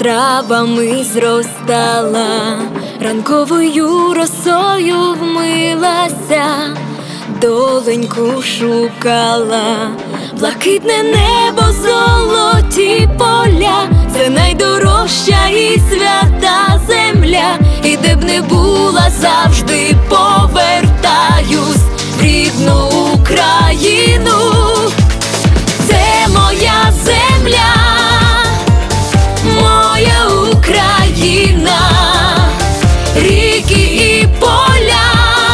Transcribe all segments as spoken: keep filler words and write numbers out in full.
травами зростала, ранковою росою вмилася, доленьку шукала. Блакитне небо, золоті поля, це найдорожча і свята земля. І де б не була, завжди повертаюсь в рідну Україну. Це моя земля, моя Україна, ріки і поля,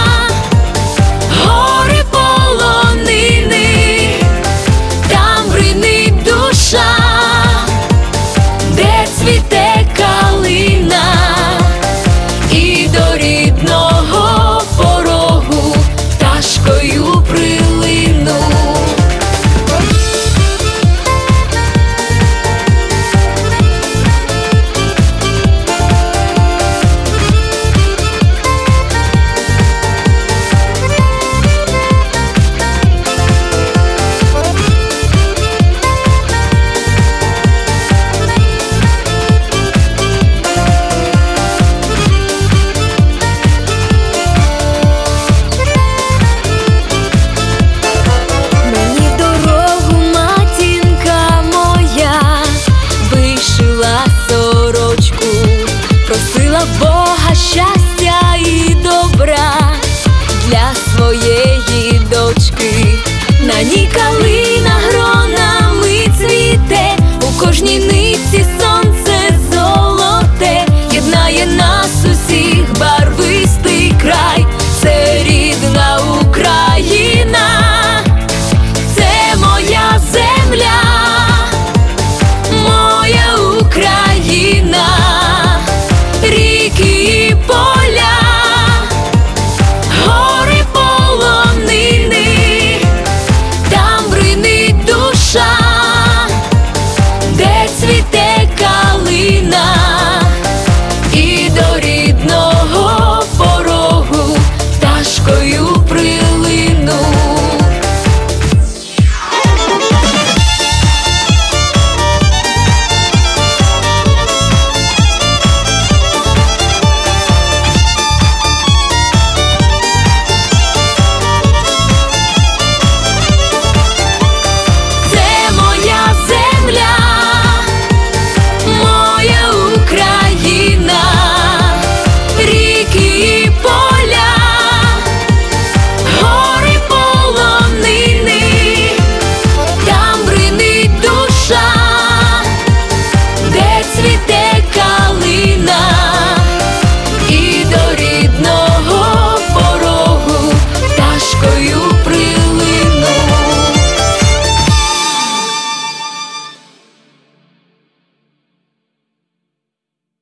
гори, полонини, там бринить душа, де цвіте калина, і до рідного порогу пташкою прилину. Просила Бога щастя і добра для своєї дочки. На ній